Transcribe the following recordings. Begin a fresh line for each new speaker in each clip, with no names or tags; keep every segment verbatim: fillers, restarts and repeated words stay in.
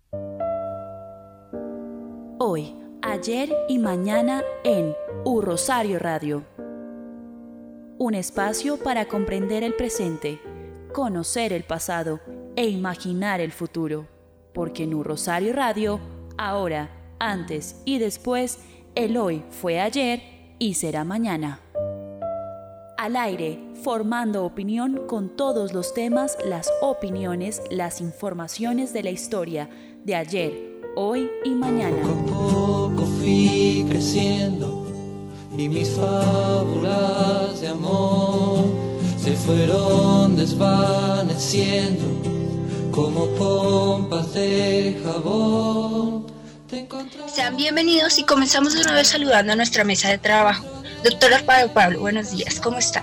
Hoy, ayer y mañana en U Rosario Radio. Un espacio para comprender el presente, conocer el pasado e imaginar el futuro. Porque en U Rosario Radio, ahora, antes y después, el hoy fue ayer y será mañana. Al aire, formando opinión con todos los temas, las opiniones, las informaciones de la historia de ayer, hoy y mañana.
Poco a poco fui creciendo y mis fábulas de amor se fueron desvaneciendo como pompas de jabón.
Sean bienvenidos y comenzamos de una vez saludando a nuestra mesa de trabajo. Doctor Álvaro Pablo, buenos días, ¿cómo está?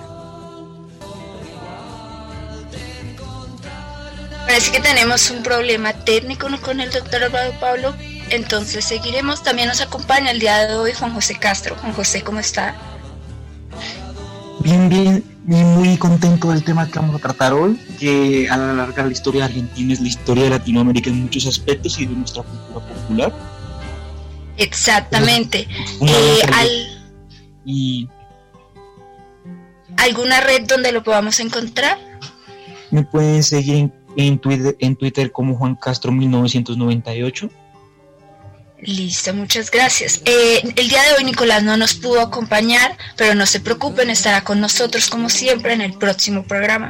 Parece que tenemos un problema técnico con el doctor Álvaro Pablo, entonces seguiremos. También nos acompaña el día de hoy Juan José Castro. Juan José, ¿cómo está?
Bien, bien, bien, muy contento del tema que vamos a tratar hoy, que a la larga la historia argentina es la historia de Latinoamérica en muchos aspectos y de nuestra cultura popular.
Exactamente.
Una,
eh,
una
al...
y
¿Alguna red donde lo podamos encontrar?
Me pueden seguir en, en, Twitter, en Twitter como Juan Castro mil novecientos noventa y ocho.
Listo, muchas gracias. Eh, el día de hoy Nicolás no nos pudo acompañar, pero no se preocupen, estará con nosotros como siempre en el próximo programa.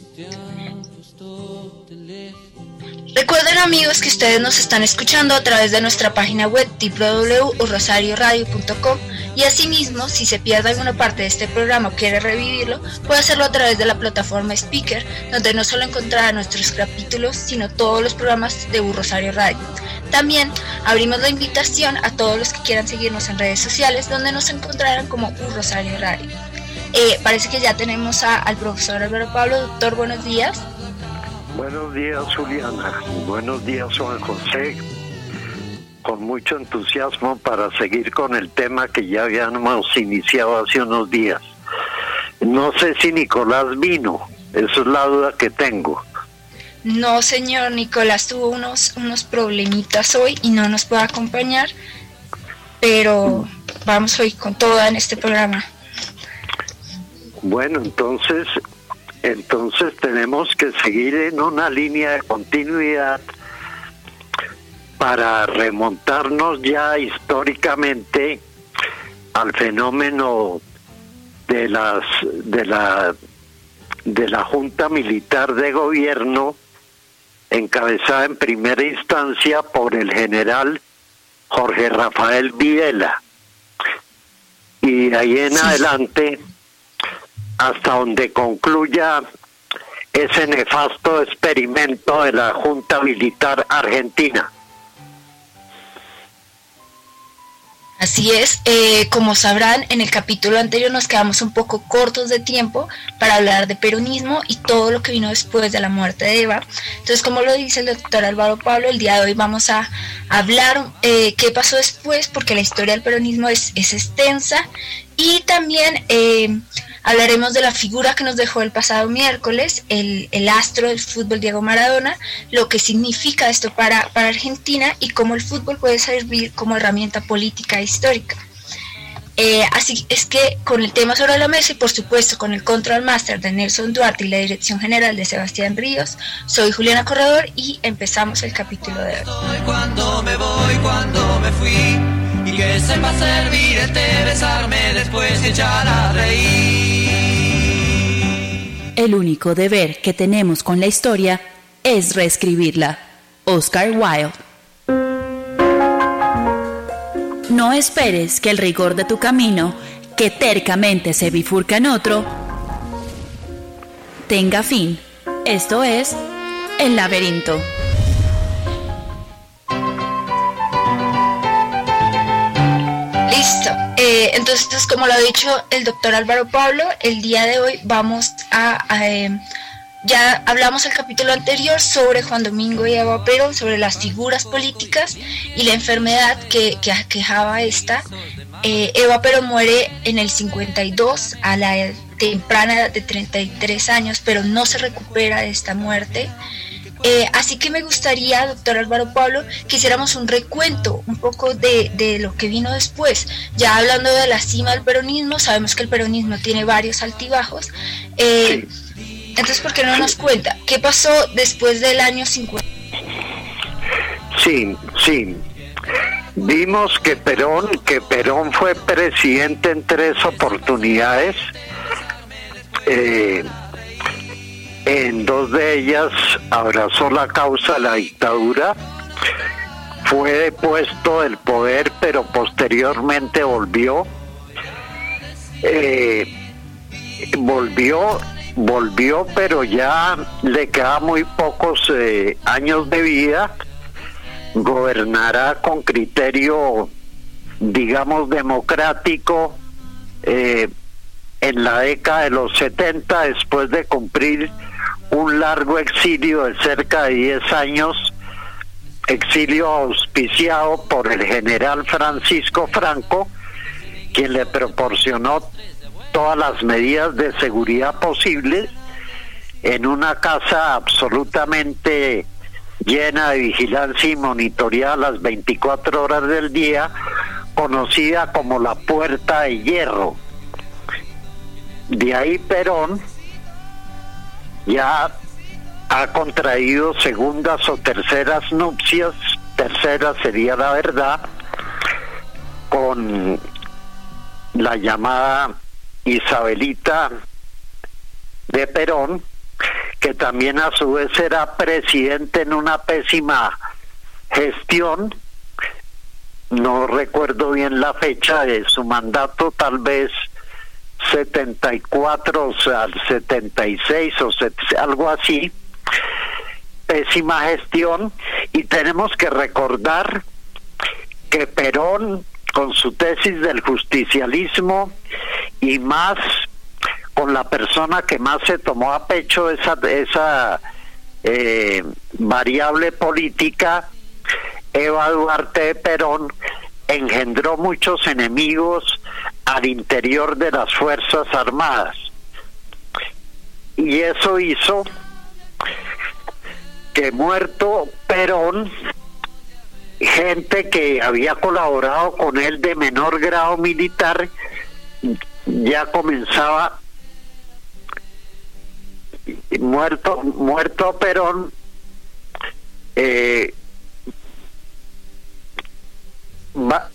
Recuerden, amigos, que ustedes nos están escuchando a través de nuestra página web doble u doble u doble u punto rosario radio punto com y asimismo, si se pierde alguna parte de este programa o quiere revivirlo, puede hacerlo a través de la plataforma Speaker, donde no solo encontrará nuestros capítulos, sino todos los programas de U Rosario Radio. También abrimos la invitación a todos los que quieran seguirnos en redes sociales, donde nos encontrarán como U Rosario Radio. Eh, parece que ya tenemos a, al profesor Álvaro Pablo. Doctor, buenos días.
Buenos días, Juliana. Buenos días, Juan José. Con mucho entusiasmo para seguir con el tema que ya habíamos iniciado hace unos días. No sé si Nicolás vino, esa es la duda que tengo.
No, señor, Nicolás tuvo unos, unos problemitas hoy y no nos puede acompañar, pero vamos hoy con toda en este programa.
Bueno, entonces... Entonces tenemos que seguir en una línea de continuidad para remontarnos ya históricamente al fenómeno de las de la de la Junta Militar de Gobierno, encabezada en primera instancia por el general Jorge Rafael Videla, y de ahí en sí. adelante hasta donde concluya ese nefasto experimento de la Junta Militar Argentina.
Así es, eh, como sabrán, en el capítulo anterior nos quedamos un poco cortos de tiempo para hablar de peronismo y todo lo que vino después de la muerte de Eva. Entonces, como lo dice el doctor Álvaro Pablo, el día de hoy vamos a hablar eh, qué pasó después, porque la historia del peronismo es, es extensa, y también eh, hablaremos de la figura que nos dejó el pasado miércoles, el, el astro del fútbol Diego Maradona, lo que significa esto para, para Argentina y cómo el fútbol puede servir como herramienta política e histórica. Eh, así es que con el tema sobre la mesa y por supuesto con el control master de Nelson Duarte y la dirección general de Sebastián Ríos, soy Juliana Corredor y empezamos el capítulo de hoy.
Cuando me voy, cuando me fui, y que sepa servirte, besarme después y echar a reír.
El único deber que tenemos con la historia es reescribirla. Oscar Wilde. No esperes que el rigor de tu camino, que tercamente se bifurca en otro, tenga fin. Esto es El Laberinto.
Listo. Eh, entonces, como lo ha dicho el doctor Álvaro Pablo, el día de hoy vamos a... a eh, ya hablamos el capítulo anterior sobre Juan Domingo y Eva Perón, sobre las figuras políticas y la enfermedad que, que aquejaba esta. Eh, Eva Perón muere en el cincuenta y dos a la temprana edad de treinta y tres años, pero no se recupera de esta muerte. Eh, así que me gustaría, doctor Álvaro Pablo, que hiciéramos un recuento un poco de, de lo que vino después. Ya hablando de la cima del peronismo, sabemos que el peronismo tiene varios altibajos. Eh, sí. Entonces, ¿por qué no nos cuenta qué pasó después del año cincuenta?
Sí, sí. Vimos que Perón, que Perón fue presidente en tres oportunidades. Eh, En dos de ellas abrazó la causa de la dictadura, fue depuesto del poder, pero posteriormente volvió. Eh, volvió, volvió, pero ya le quedan muy pocos eh, años de vida. Gobernará con criterio, digamos, democrático eh, en la década de los setenta, después de cumplir un largo exilio de cerca de diez años, exilio auspiciado por el general Francisco Franco, quien le proporcionó todas las medidas de seguridad posibles en una casa absolutamente llena de vigilancia y monitoreada las veinticuatro horas del día, conocida como la Puerta de Hierro. De ahí Perón ya ha contraído segundas o terceras nupcias, tercera sería la verdad, con la llamada Isabelita de Perón, que también a su vez era presidente en una pésima gestión. No recuerdo bien la fecha de su mandato, tal vez setenta y cuatro, o sea, al setenta y seis o algo así. Pésima gestión. Y tenemos que recordar que Perón, con su tesis del justicialismo y más con la persona que más se tomó a pecho esa esa eh, variable política, Eva Duarte de Perón, engendró muchos enemigos al interior de las Fuerzas Armadas, y eso hizo que, muerto Perón, gente que había colaborado con él de menor grado militar ya comenzaba, muerto muerto Perón, eh, va,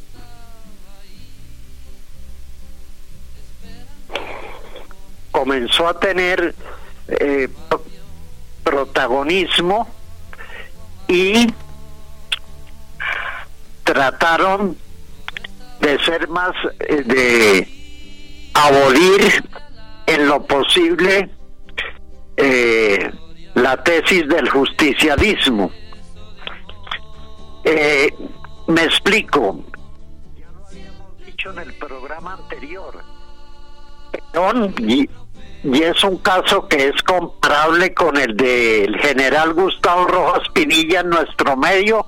comenzó a tener eh, protagonismo, y trataron de ser más, eh, de abolir en lo posible eh, la tesis del justicialismo. Eh, me explico. Ya lo habíamos dicho en el programa anterior. Perón, y, y es un caso que es comparable con el del general Gustavo Rojas Pinilla en nuestro medio.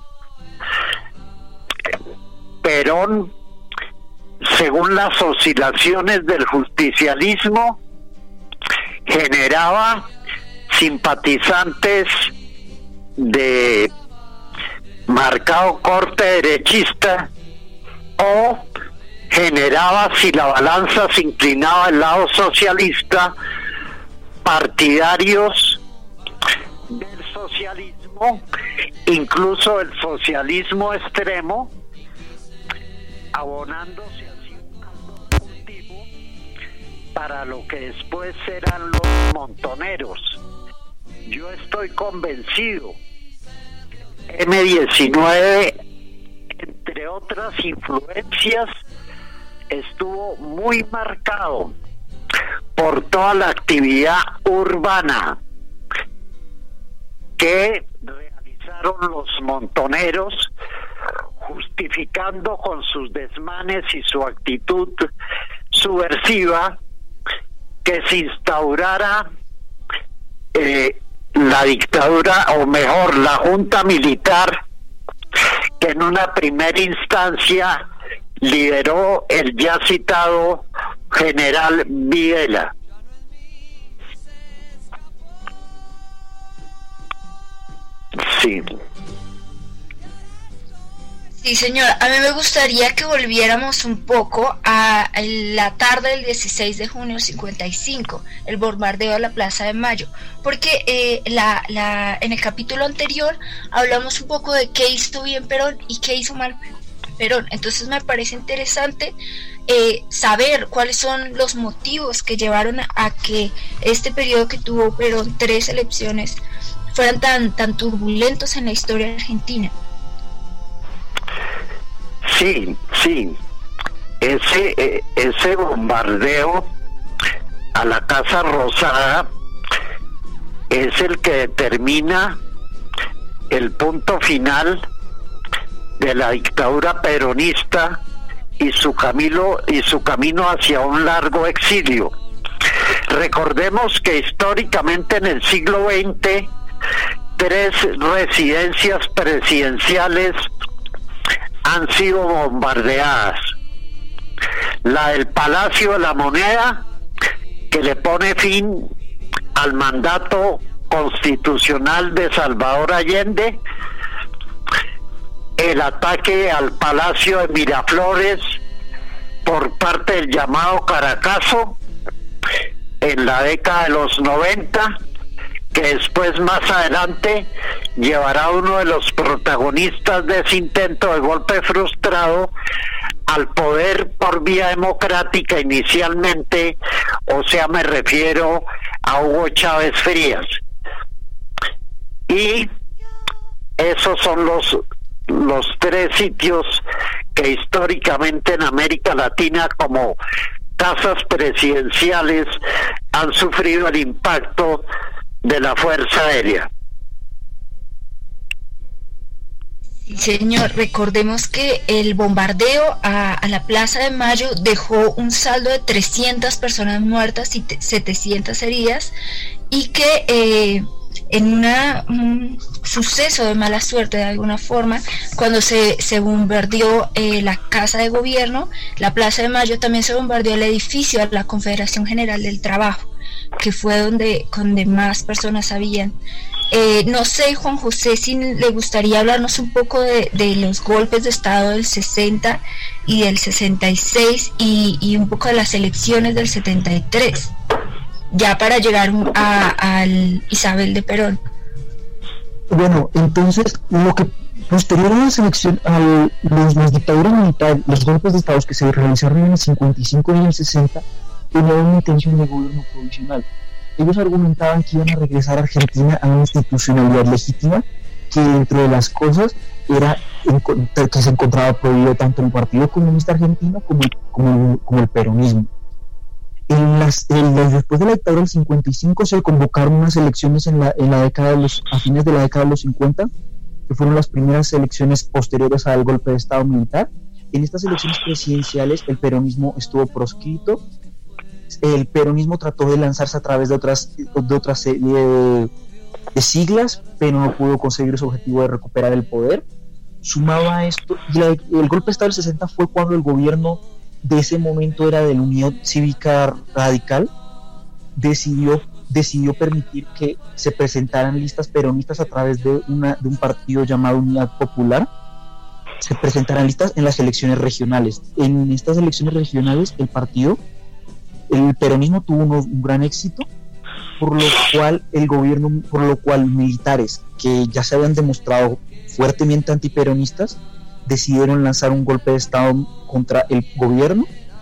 Perón, según las oscilaciones del justicialismo, generaba simpatizantes de marcado corte derechista, o generaba, si la balanza se inclinaba al lado socialista, partidarios del socialismo, incluso el socialismo extremo, abonándose así un caldo de cultivo para lo que después serán los montoneros. Yo estoy convencido que eme diecinueve, entre otras influencias, estuvo muy marcado por toda la actividad urbana que realizaron los montoneros, justificando con sus desmanes y su actitud subversiva que se instaurara eh, la dictadura, o mejor, la junta militar, que en una primera instancia lideró el ya citado general Videla. Sí.
Sí, señor. A mí me gustaría que volviéramos un poco a la tarde del dieciséis de junio del cincuenta y cinco, el bombardeo a la Plaza de Mayo, porque eh, la, la, en el capítulo anterior hablamos un poco de qué hizo bien Perón y qué hizo mal Perón. Entonces me parece interesante eh, saber cuáles son los motivos que llevaron a, a que este periodo que tuvo Perón, tres elecciones, fueran tan, tan turbulentos en la historia argentina.
Sí, sí, ese, eh, ese bombardeo a la Casa Rosada es el que determina el punto final de la dictadura peronista y su camino, y su camino hacia un largo exilio. Recordemos que históricamente en el siglo veinte, tres residencias presidenciales han sido bombardeadas. La del Palacio de la Moneda, que le pone fin al mandato constitucional de Salvador Allende, el ataque al Palacio de Miraflores por parte del llamado Caracazo en la década de los noventa, que después, más adelante, llevará a uno de los protagonistas de ese intento de golpe frustrado al poder por vía democrática inicialmente, o sea, me refiero a Hugo Chávez Frías. Y esos son los, los tres sitios que históricamente en América Latina, como casas presidenciales, han sufrido el impacto de la Fuerza Aérea.
Señor, recordemos que el bombardeo a, a la Plaza de Mayo dejó un saldo de trescientas personas muertas y setecientas heridas, y que eh, en una, un suceso de mala suerte de alguna forma, cuando se, se bombardeó eh, la Casa de Gobierno, la Plaza de Mayo, también se bombardeó el edificio de la Confederación General del Trabajo, que fue donde, donde más personas habían. Eh, no sé, Juan José, si le gustaría hablarnos un poco de, de los golpes de Estado del sesenta y del sesenta y seis, y, y un poco de las elecciones del setenta y tres, ya para llegar a, al Isabel de Perón.
Bueno, entonces, lo que posterior a la selección, a los, las dictaduras militares, los golpes de Estado que se realizaron en el cincuenta y cinco y en el sesenta, tenían una intención de gobierno provisional. Ellos argumentaban que iban a regresar a Argentina a una institucionalidad legítima, que dentro de las cosas era que se encontraba prohibido tanto el Partido Comunista Argentino como el, como el, como el peronismo. En las, en las, después de la dictadura del cincuenta y cinco se convocaron unas elecciones en la, en la década de los, a fines de la década de los cincuenta, que fueron las primeras elecciones posteriores al golpe de Estado militar. En estas elecciones presidenciales el peronismo estuvo proscrito. El peronismo trató de lanzarse a través de otras de otra serie de, de siglas, pero no pudo conseguir su objetivo de recuperar el poder. Sumado a esto, y la, el golpe de Estado del sesenta fue cuando el gobierno de ese momento era de la Unión Cívica Radical, decidió decidió permitir que se presentaran listas peronistas a través de una de un partido llamado Unidad Popular. Se presentaran listas en las elecciones regionales. En estas elecciones regionales el partido El peronismo tuvo un, un gran éxito, por lo cual el gobierno, por lo cual militares que ya se habían demostrado fuertemente antiperonistas decidieron lanzar un golpe de Estado contra el gobierno.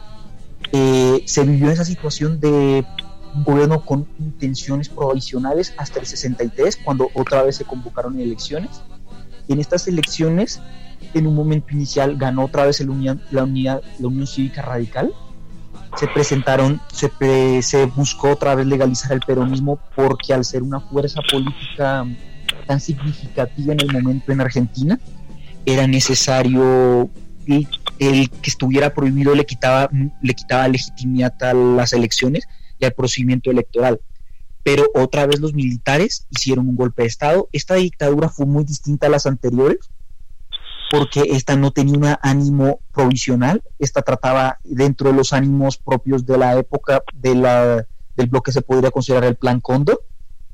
Eh, se vivió esa situación de un gobierno con intenciones provisionales hasta el sesenta y tres, cuando otra vez se convocaron elecciones. En estas elecciones, en un momento inicial, ganó otra vez el unión, la, unidad, la Unión Cívica Radical. Se presentaron, se, pre, se buscó otra vez legalizar el peronismo, porque al ser una fuerza política tan significativa en el momento en Argentina, era necesario el, el que estuviera prohibido le quitaba, le quitaba legitimidad a las elecciones y al procedimiento electoral. Pero otra vez los militares hicieron un golpe de Estado. Esta dictadura fue muy distinta a las anteriores, porque esta no tenía un ánimo provisional. Esta trataba dentro de los ánimos propios de la época de la, del bloque, se podría considerar el Plan Cóndor,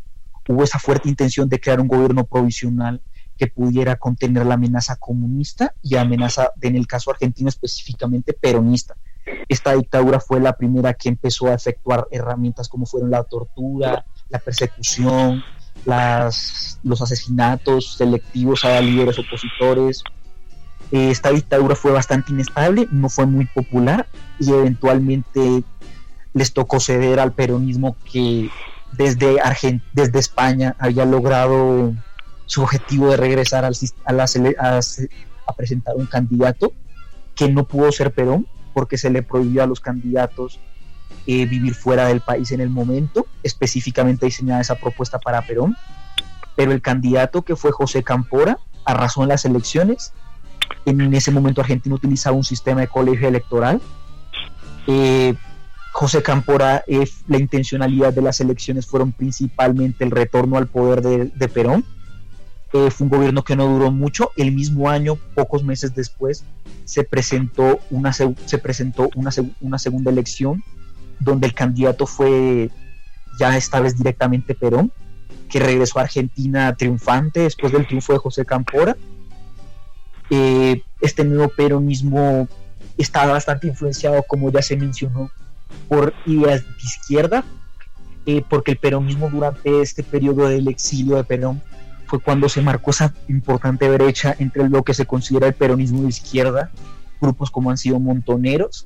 hubo esa fuerte intención de crear un gobierno provisional que pudiera contener la amenaza comunista y amenaza, en el caso argentino específicamente, peronista. Esta dictadura fue la primera que empezó a efectuar herramientas como fueron la tortura, la persecución, las, los asesinatos selectivos a líderes opositores. Eh, esta dictadura fue bastante inestable, no fue muy popular y eventualmente les tocó ceder al peronismo, que desde, Argent- desde España había logrado su objetivo de regresar al, a, la, a, a presentar un candidato que no pudo ser Perón, porque se le prohibió a los candidatos eh, vivir fuera del país en el momento, específicamente diseñada esa propuesta para Perón, pero el candidato, que fue José Cámpora, arrasó en las elecciones. En ese momento Argentina utilizaba un sistema de colegio electoral. eh, José Cámpora, eh, la intencionalidad de las elecciones fueron principalmente el retorno al poder de, de Perón. Eh, fue un gobierno que no duró mucho. El mismo año, pocos meses después, se presentó una, se presentó una, una segunda elección donde el candidato fue ya esta vez directamente Perón, que regresó a Argentina triunfante después del triunfo de José Cámpora. Eh, este nuevo peronismo estaba bastante influenciado, como ya se mencionó, por ideas de izquierda, eh, porque el peronismo durante este periodo del exilio de Perón fue cuando se marcó esa importante brecha entre lo que se considera el peronismo de izquierda, grupos como han sido Montoneros,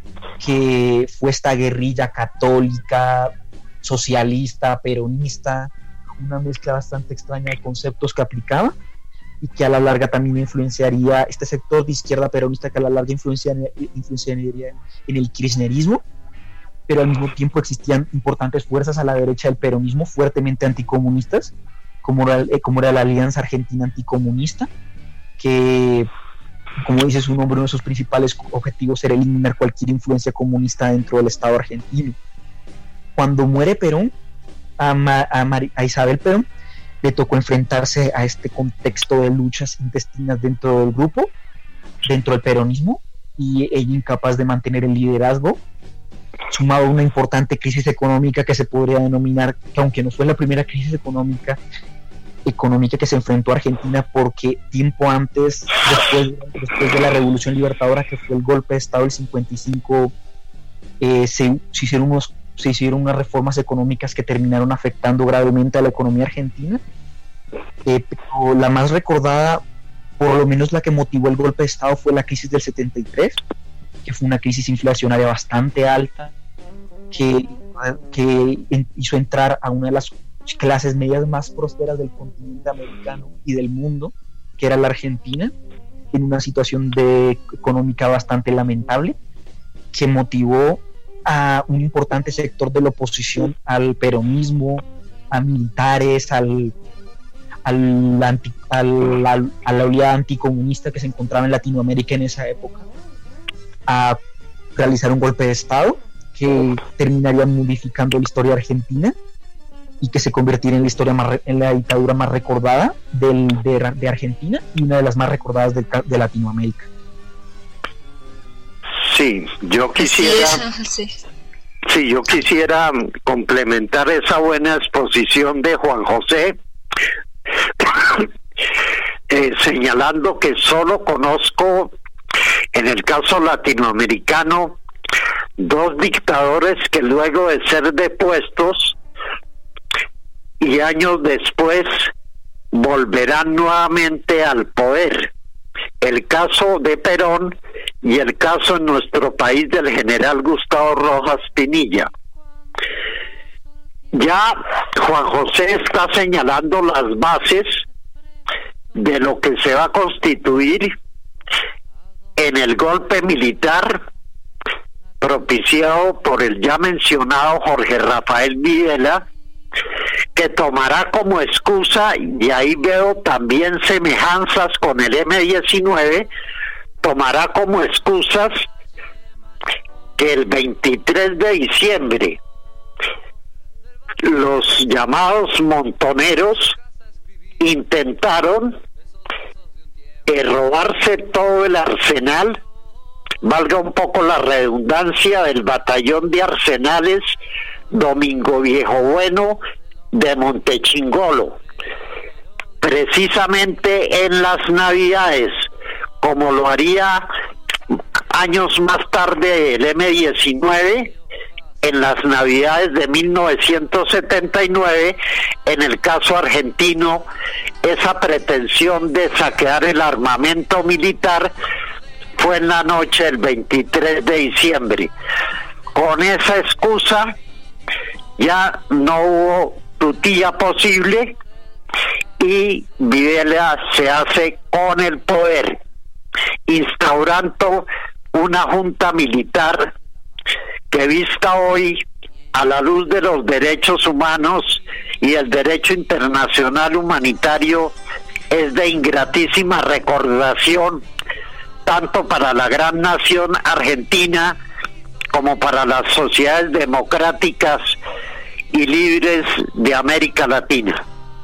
que fue esta guerrilla católica, socialista, peronista, una mezcla bastante extraña de conceptos que aplicaba, y que a la larga también influenciaría este sector de izquierda peronista, que a la larga influenciaría, influenciaría en el kirchnerismo, pero al mismo tiempo existían importantes fuerzas a la derecha del peronismo fuertemente anticomunistas, como era, como era la Alianza Argentina Anticomunista, que, como dice su nombre, uno de sus principales objetivos era eliminar cualquier influencia comunista dentro del Estado argentino. Cuando muere Perón, a, Ma, a, Mar, a Isabel Perón le tocó enfrentarse a este contexto de luchas intestinas dentro del grupo, dentro del peronismo, y ella incapaz de mantener el liderazgo, sumado a una importante crisis económica que se podría denominar, que aunque no fue la primera crisis económica, económica que se enfrentó a Argentina, porque tiempo antes, después, después de la Revolución Libertadora, que fue el golpe de Estado del cincuenta y cinco, eh, se, se, hicieron unos, se hicieron unas reformas económicas que terminaron afectando gravemente a la economía argentina, eh, pero la más recordada, por lo menos la que motivó el golpe de Estado, fue la crisis del setenta y tres, que fue una crisis inflacionaria bastante alta, que, que hizo entrar a una de las clases medias más prósperas del continente americano y del mundo, que era la Argentina, en una situación de, económica bastante lamentable, que motivó a un importante sector de la oposición al peronismo, a militares, al, al anti, al, al, a la oleada anticomunista que se encontraba en Latinoamérica en esa época, a realizar un golpe de Estado que terminaría modificando la historia argentina y que se convertiría en la historia más, en la dictadura más recordada del, de, de Argentina y una de las más recordadas de, de Latinoamérica.
Sí, yo quisiera
sí,
sí, yo quisiera complementar esa buena exposición de Juan José eh, señalando que solo conozco, en el caso latinoamericano, dos dictadores que luego de ser depuestos y años después volverán nuevamente al poder. El caso de Perón y el caso en nuestro país del general Gustavo Rojas Pinilla. Ya Juan José está señalando las bases de lo que se va a constituir en el golpe militar propiciado por el ya mencionado Jorge Rafael Videla, que tomará como excusa, y ahí veo también semejanzas con el eme diecinueve, tomará como excusas que el veintitrés de diciembre los llamados montoneros intentaron eh, robarse todo el arsenal, valga un poco la redundancia, del batallón de arsenales Domingo Viejo Bueno de Montechingolo, precisamente en las Navidades, como lo haría años más tarde el eme diecinueve, en las Navidades de mil novecientos setenta y nueve, en el caso argentino, esa pretensión de saquear el armamento militar fue en la noche del veintitrés de diciembre. Con esa excusa ya no hubo tutía posible y Videla se hace con el poder, instaurando una junta militar que, vista hoy a la luz de los derechos humanos y el derecho internacional humanitario, es de ingratísima recordación tanto para la gran nación argentina como para las sociedades democráticas y libres de América Latina.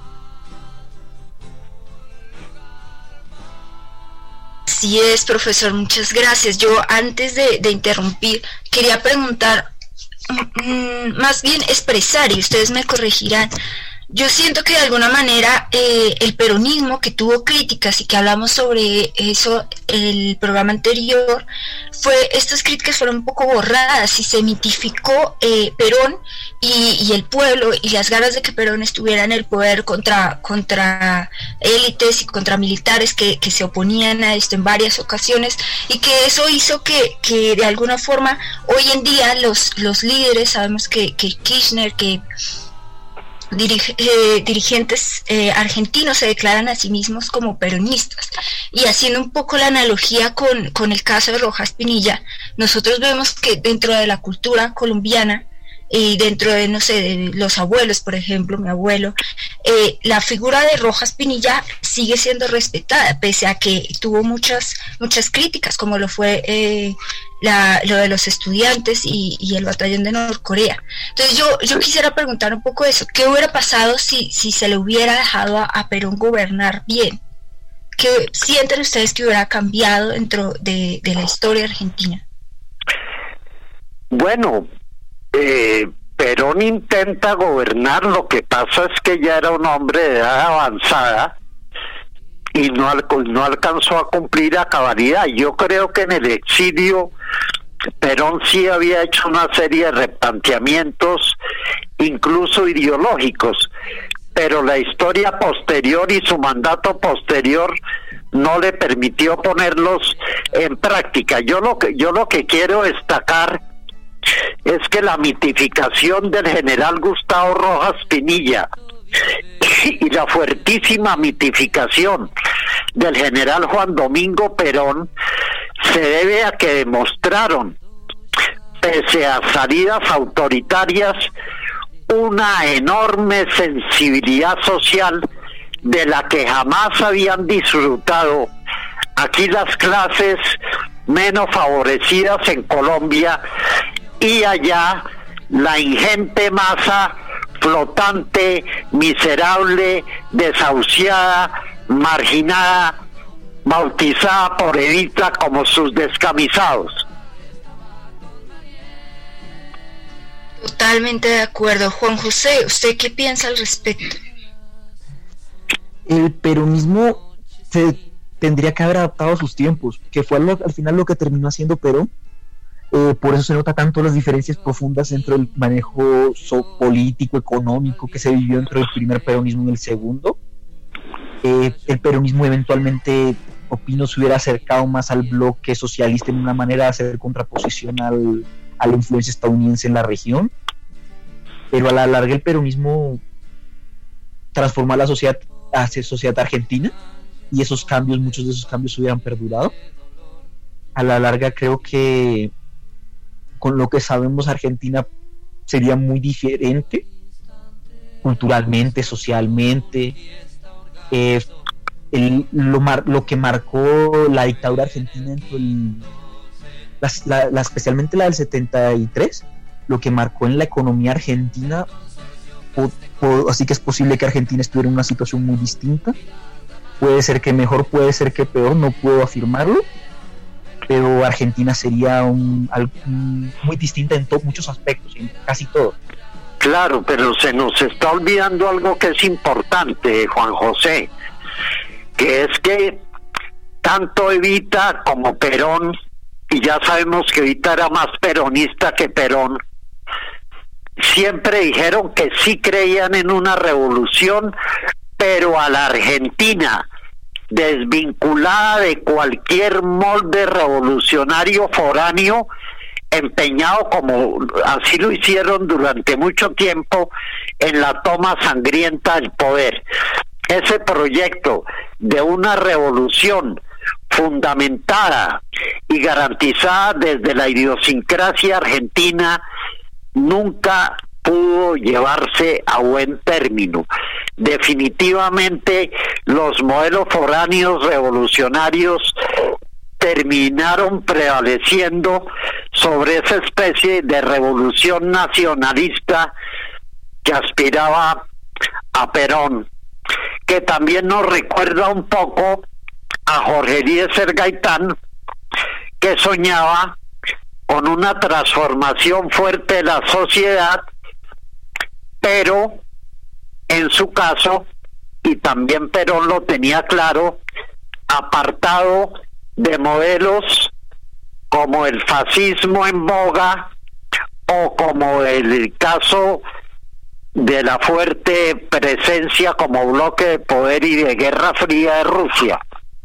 Así es, profesor, muchas gracias. Yo, antes de, de interrumpir, quería preguntar, mm, más bien expresar, y ustedes me corregirán. Yo siento que de alguna manera eh, el peronismo, que tuvo críticas y que hablamos sobre eso el programa anterior, fue estas críticas fueron un poco borradas y se mitificó eh, Perón y, y el pueblo y las ganas de que Perón estuviera en el poder contra, contra élites y contra militares que, que se oponían a esto en varias ocasiones, y que eso hizo que, que de alguna forma hoy en día los, los líderes, sabemos que, que Kirchner, que Dirige, eh, dirigentes eh, argentinos se declaran a sí mismos como peronistas. Y haciendo un poco la analogía con, con el caso de Rojas Pinilla, nosotros vemos que dentro de la cultura colombiana y dentro de, no sé, de los abuelos, por ejemplo, mi abuelo, eh, la figura de Rojas Pinilla sigue siendo respetada, pese a que tuvo muchas muchas críticas, como lo fue eh, la, lo de los estudiantes y, y el batallón de Norcorea. Entonces yo, yo quisiera preguntar un poco eso, ¿qué hubiera pasado si, si se le hubiera dejado a, a Perón gobernar bien? ¿Qué sienten ustedes que hubiera cambiado dentro de, de la historia argentina?
Bueno, Eh, Perón intenta gobernar, lo que pasa es que ya era un hombre de edad avanzada y no, al, no alcanzó a cumplir a cabalidad. Yo creo que en el exilio Perón sí había hecho una serie de replanteamientos, incluso ideológicos, pero la historia posterior y su mandato posterior no le permitió ponerlos en práctica. Yo lo que, yo lo que quiero destacar es que la mitificación del general Gustavo Rojas Pinilla y la fuertísima mitificación del general Juan Domingo Perón se debe a que demostraron, pese a salidas autoritarias, una enorme sensibilidad social de la que jamás habían disfrutado aquí las clases menos favorecidas en Colombia, y allá la ingente masa flotante, miserable, desahuciada, marginada, bautizada por Evita como sus descamisados.
Totalmente de acuerdo. Juan José, ¿usted qué piensa al respecto?
El peronismo se tendría que haber adaptado a sus tiempos, que fue lo, al final lo que terminó haciendo Perón. Eh, por eso se nota tanto las diferencias profundas entre el manejo so político, económico que se vivió entre el primer peronismo y el segundo. Eh, el peronismo eventualmente, opino, se hubiera acercado más al bloque socialista en una manera de hacer contraposición al, a la influencia estadounidense en la región, pero a la larga el peronismo transformó a la sociedad, a la sociedad argentina, y esos cambios, muchos de esos cambios hubieran perdurado. A la larga creo que con lo que sabemos Argentina sería muy diferente culturalmente, socialmente. Eh, el, lo, mar, lo que marcó la dictadura argentina dentro el, la, la, la, especialmente la del setenta y tres, lo que marcó en la economía argentina, o, o, así que es posible que Argentina estuviera en una situación muy distinta. Puede ser que mejor, puede ser que peor, no puedo afirmarlo, pero Argentina sería un, un, muy distinta en to, muchos aspectos, en casi todo.
Claro, pero se nos está olvidando algo que es importante, Juan José, que es que tanto Evita como Perón, y ya sabemos que Evita era más peronista que Perón, siempre dijeron que sí creían en una revolución, pero a la Argentina, desvinculada de cualquier molde revolucionario foráneo, empeñado, como así lo hicieron durante mucho tiempo, en la toma sangrienta del poder. Ese proyecto de una revolución fundamentada y garantizada desde la idiosincrasia argentina nunca pudo llevarse a buen término. Definitivamente los modelos foráneos revolucionarios terminaron prevaleciendo sobre esa especie de revolución nacionalista que aspiraba a Perón, que también nos recuerda un poco a Jorge Eliezer Gaitán, que soñaba con una transformación fuerte de la sociedad, pero en su caso, y también Perón lo tenía claro, apartado de modelos como el fascismo en boga o como el caso de la fuerte presencia como bloque de poder y de guerra fría de Rusia.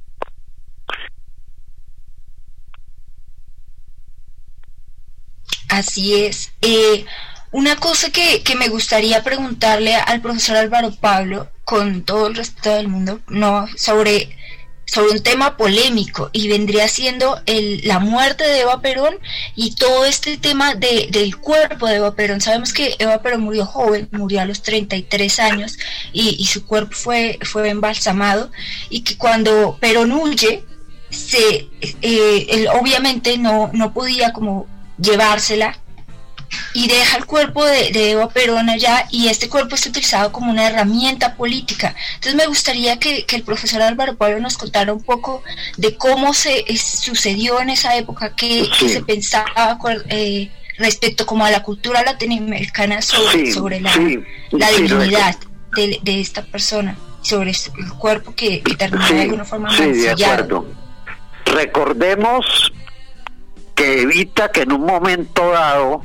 Así es. Eh, una cosa que, que me gustaría preguntarle al profesor Álvaro Pablo, con todo el respeto del mundo, no sobre, sobre un tema polémico, y vendría siendo el, la muerte de Eva Perón y todo este tema de, del cuerpo de Eva Perón. Sabemos que Eva Perón murió joven, murió a los treinta y tres años, y, y su cuerpo fue, fue embalsamado, y que cuando Perón huye, se, eh, él obviamente no, no podía como llevársela, y deja el cuerpo de, de Eva Perón allá, y este cuerpo es utilizado como una herramienta política. Entonces me gustaría que, que el profesor Álvaro Pablo nos contara un poco de cómo se eh, sucedió en esa época, qué,
sí.
qué se pensaba eh, respecto como a la cultura latinoamericana sobre,
sí,
sobre la,
sí,
la
sí,
dignidad de, de esta persona, sobre el cuerpo que, que terminó
sí,
de alguna forma
sí,
mancillado.
de acuerdo. Recordemos que Evita, que en un momento dado,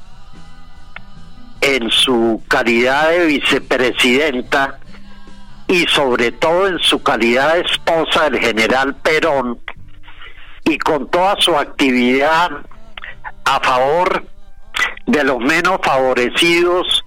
en su calidad de vicepresidenta y sobre todo en su calidad de esposa del general Perón, y con toda su actividad a favor de los menos favorecidos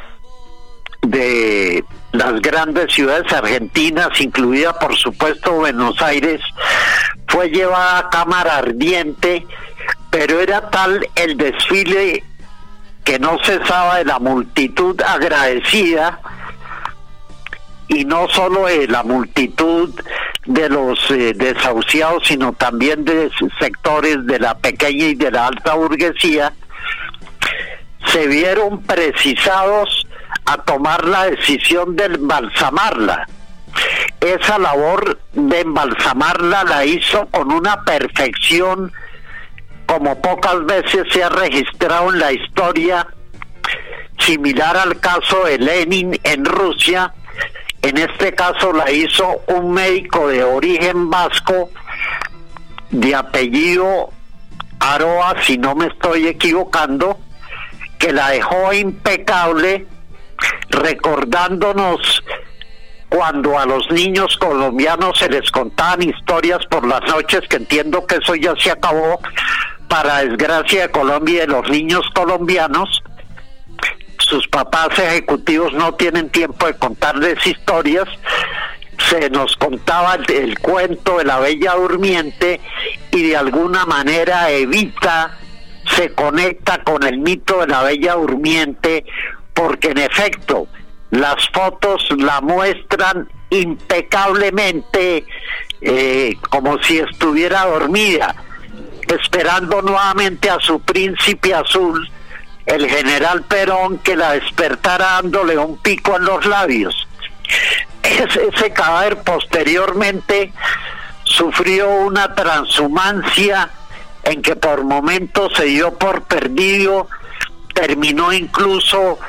de las grandes ciudades argentinas, incluida por supuesto Buenos Aires, fue llevada a cámara ardiente, pero era tal el desfile que no cesaba de la multitud agradecida, y no solo de la multitud de los eh, desahuciados, sino también de sectores de la pequeña y de la alta burguesía, se vieron precisados a tomar la decisión de embalsamarla. Esa labor de embalsamarla la hizo con una perfección como pocas veces se ha registrado en la historia, similar al caso de Lenin en Rusia. En este caso la hizo un médico de origen vasco, de apellido Aroa, si no me estoy equivocando, que la dejó impecable, recordándonos cuando a los niños colombianos se les contaban historias por las noches, que entiendo que eso ya se acabó, para desgracia de Colombia y de los niños colombianos. Sus papás ejecutivos no tienen tiempo de contarles historias. Se nos contaba el, el cuento de la Bella Durmiente, y de alguna manera Evita se conecta con el mito de la Bella Durmiente, porque en efecto las fotos la muestran impecablemente, eh, como si estuviera dormida, esperando nuevamente a su príncipe azul, el general Perón, que la despertara dándole un pico en los labios. Ese, ese cadáver posteriormente sufrió una transhumancia en que por momentos se dio por perdido, terminó incluso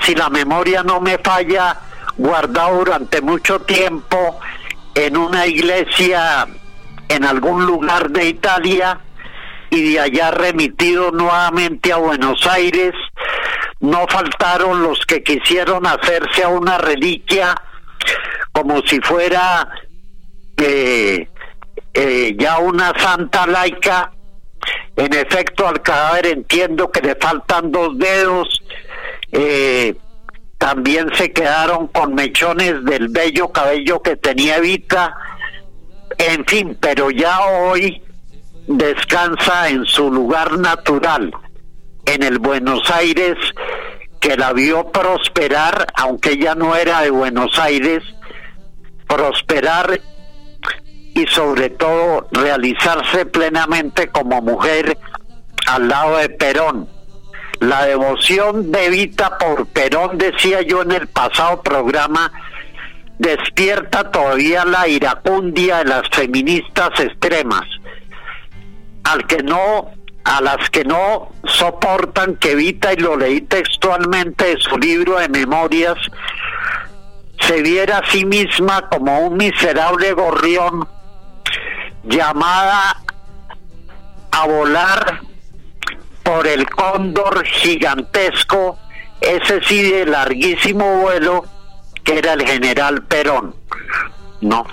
si la memoria no me falla, guardado durante mucho tiempo en una iglesia en algún lugar de Italia y de allá remitido nuevamente a Buenos Aires. No faltaron los que quisieron hacerse a una reliquia como si fuera eh, eh, ya una santa laica. En efecto, al cadáver entiendo que le faltan dos dedos. Eh, también se quedaron con mechones del bello cabello que tenía Evita. En fin, pero ya hoy descansa en su lugar natural, en el Buenos Aires que la vio prosperar, aunque ella no era de Buenos Aires, prosperar y sobre todo realizarse plenamente como mujer al lado de Perón. La devoción de Evita por Perón, decía yo en el pasado programa, despierta todavía la iracundia de las feministas extremas, al que no, a las que no soportan que Evita, y lo leí textualmente de su libro de memorias, se viera a sí misma como un miserable gorrión llamada a volar por el cóndor gigantesco, ese sí de larguísimo vuelo, que era el general Perón. No.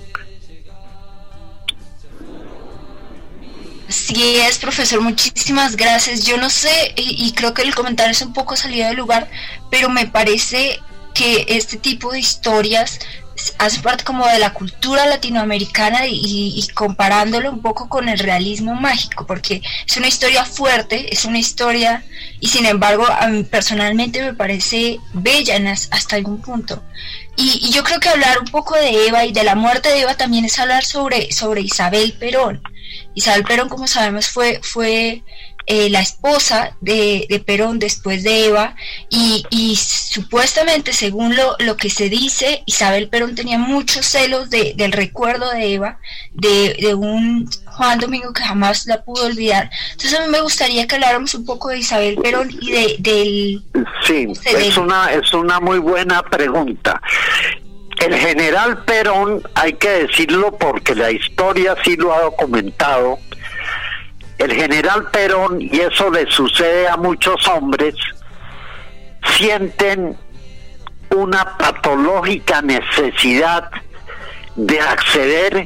Sí es, profesor, muchísimas gracias. Yo no sé, y, y creo que el comentario es un poco salido de lugar, pero me parece que este tipo de historias hace parte como de la cultura latinoamericana y, y comparándolo un poco con el realismo mágico, porque es una historia fuerte, es una historia, y sin embargo a mí personalmente me parece bella en as, hasta algún punto. Y, y yo creo que hablar un poco de Eva y de la muerte de Eva también es hablar sobre, sobre Isabel Perón. Isabel Perón, como sabemos, fue, fue eh, la esposa de, de Perón después de Eva, y, y supuestamente, según lo, lo que se dice, Isabel Perón tenía muchos celos de, del recuerdo de Eva, de, de un Juan Domingo que jamás la pudo olvidar. Entonces a mí me gustaría que habláramos un poco de Isabel Perón y de, del...
Sí,
no sé,
es,
del...
una, es una muy buena pregunta. El general Perón, hay que decirlo porque la historia sí lo ha documentado, el general Perón, y eso le sucede a muchos hombres, sienten una patológica necesidad de acceder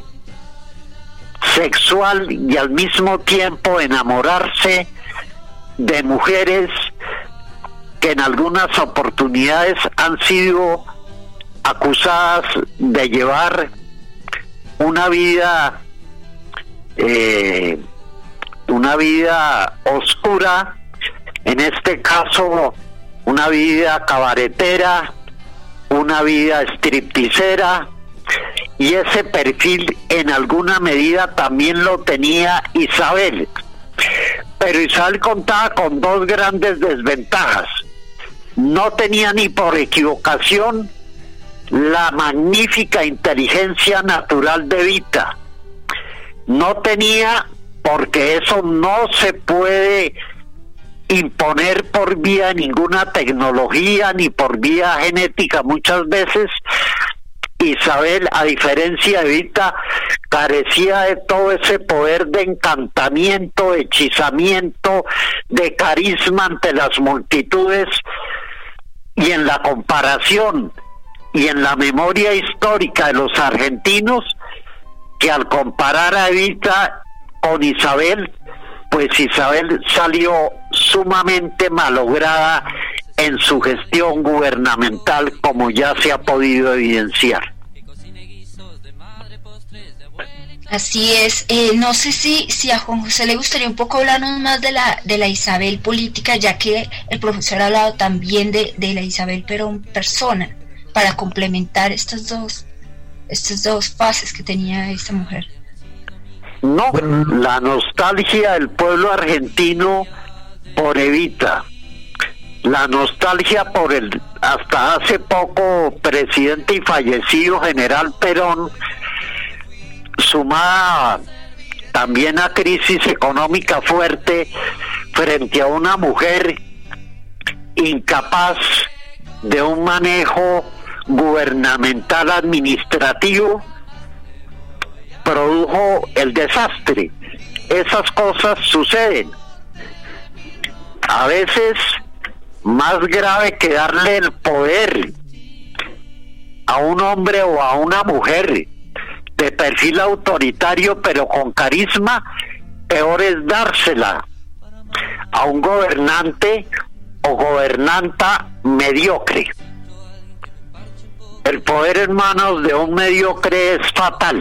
sexual y al mismo tiempo enamorarse de mujeres que en algunas oportunidades han sido acusadas de llevar una vida eh, una vida oscura, en este caso una vida cabaretera, una vida stripticera, y ese perfil en alguna medida también lo tenía Isabel. Pero Isabel contaba con dos grandes desventajas. No tenía ni por equivocación la magnífica inteligencia natural de Evita. No tenía, porque eso no se puede imponer por vía de ninguna tecnología ni por vía genética muchas veces. Isabel, a diferencia de Evita, carecía de todo ese poder de encantamiento, de hechizamiento, de carisma ante las multitudes, y en la comparación y en la memoria histórica de los argentinos, que al comparar a Evita con Isabel, pues Isabel salió sumamente malograda en su gestión gubernamental, como ya se ha podido evidenciar.
Así es. Eh, no sé si, si a Juan José le gustaría un poco hablarnos más de la de la Isabel política, ya que el profesor ha hablado también de, de la Isabel Perón persona, para complementar estas dos estas dos fases que tenía esta mujer.
No, la nostalgia del pueblo argentino por Evita, la nostalgia por el hasta hace poco presidente y fallecido general Perón, sumada también a crisis económica fuerte frente a una mujer incapaz de un manejo gubernamental administrativo produjo el desastre. Esas cosas suceden. A veces más grave que darle el poder a un hombre o a una mujer de perfil autoritario pero con carisma, peor es dársela a un gobernante o gobernanta mediocre. El poder en manos de un mediocre es fatal.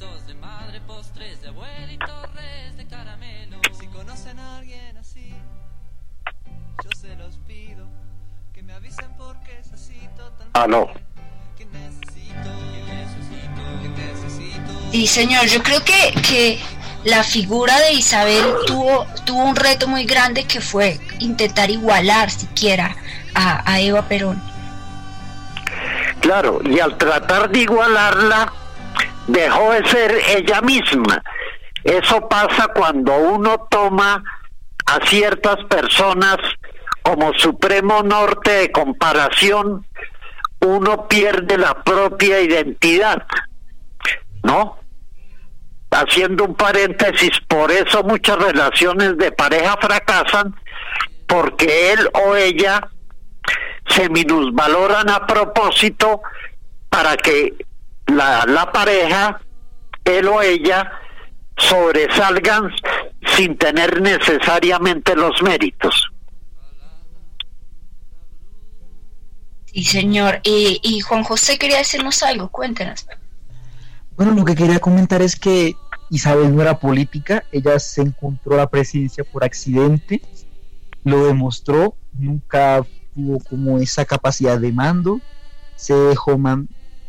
Aló.
Sí, señor, yo creo que, que la figura de Isabel tuvo, tuvo un reto muy grande, que fue intentar igualar siquiera a, a Eva Perón.
Claro, y al tratar de igualarla, dejó de ser ella misma. Eso pasa cuando uno toma a ciertas personas como supremo norte de comparación, uno pierde la propia identidad, ¿no? Haciendo un paréntesis, por eso muchas relaciones de pareja fracasan, porque él o ella se minusvaloran a propósito para que la, la pareja, él o ella, sobresalgan sin tener necesariamente los méritos.
Sí, señor. Y, y Juan José quería decirnos algo, cuéntenos.
Bueno, lo que quería comentar es que Isabel no era política, ella se encontró la presidencia por accidente, lo demostró, nunca tuvo como esa capacidad de mando, se dejó man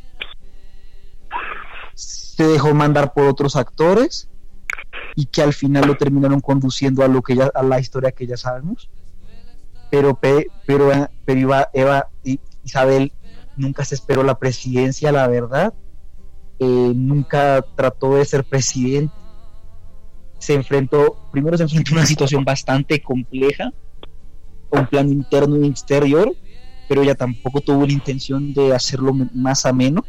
se dejó mandar por otros actores y que al final lo terminaron conduciendo a lo que ya, a la historia que ya sabemos. Pero pero pero Eva, Eva Isabel nunca se esperó la presidencia, la verdad. Eh, nunca trató de ser presidente. Se enfrentó, primero se enfrentó a una situación bastante compleja, un plan interno y exterior, pero ella tampoco tuvo la intención de hacerlo más ameno.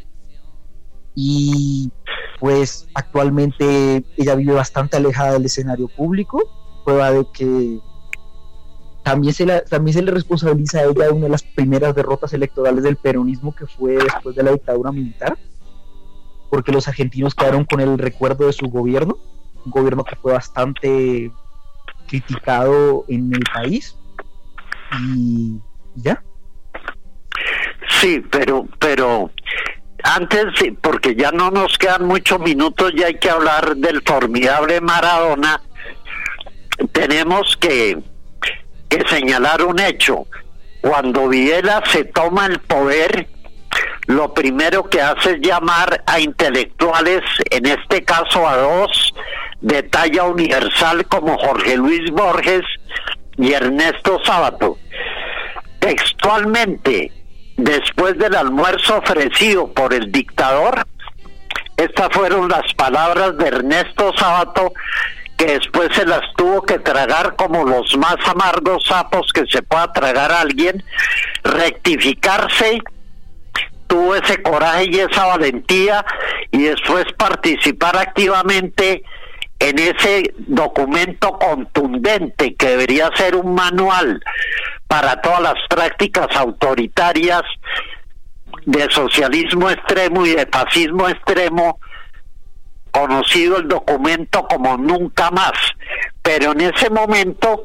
Y pues actualmente ella vive bastante alejada del escenario público, prueba de que también se, la, también se le responsabiliza a ella de una de las primeras derrotas electorales del peronismo, que fue después de la dictadura militar, porque los argentinos quedaron con el recuerdo de su gobierno, un gobierno que fue bastante criticado en el país, y ya.
Sí, pero pero antes, porque ya no nos quedan muchos minutos, ya hay que hablar del formidable Maradona. Tenemos que, que señalar un hecho. Cuando Videla se toma el poder, lo primero que hace es llamar a intelectuales, en este caso a dos de talla universal como Jorge Luis Borges y Ernesto Sábato. Textualmente, después del almuerzo ofrecido por el dictador, estas fueron las palabras de Ernesto Sábato, que después se las tuvo que tragar como los más amargos sapos que se pueda tragar a alguien, rectificarse, tuvo ese coraje y esa valentía, y después participar activamente en ese documento contundente que debería ser un manual para todas las prácticas autoritarias de socialismo extremo y de fascismo extremo, conocido el documento como Nunca Más. Pero en ese momento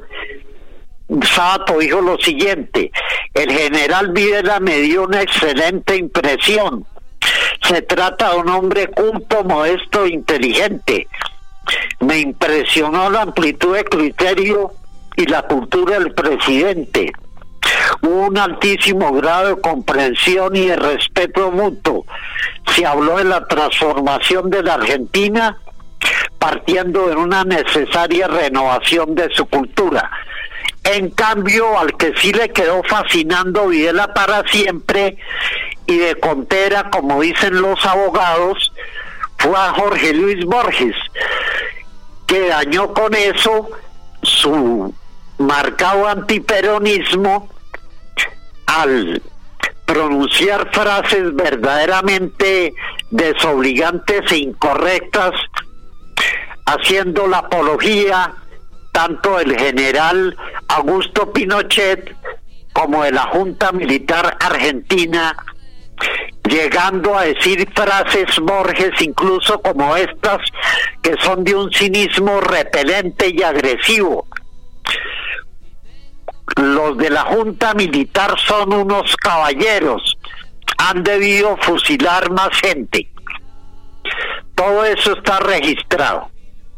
Sábato dijo lo siguiente: el general Videla me dio una excelente impresión. Se trata de un hombre culto, modesto e inteligente. Me impresionó la amplitud de criterio y la cultura del presidente. Hubo un altísimo grado de comprensión y de respeto mutuo. Se habló de la transformación de la Argentina, partiendo de una necesaria renovación de su cultura. En cambio, al que sí le quedó fascinando Videla para siempre y de contera, como dicen los abogados, fue a Jorge Luis Borges, que dañó con eso su marcado antiperonismo al pronunciar frases verdaderamente desobligantes e incorrectas, haciendo la apología tanto del general Augusto Pinochet como de la Junta Militar Argentina, llegando a decir frases Borges incluso como estas, que son de un cinismo repelente y agresivo. Los de la Junta Militar son unos caballeros, han debido fusilar más gente. Todo eso está registrado.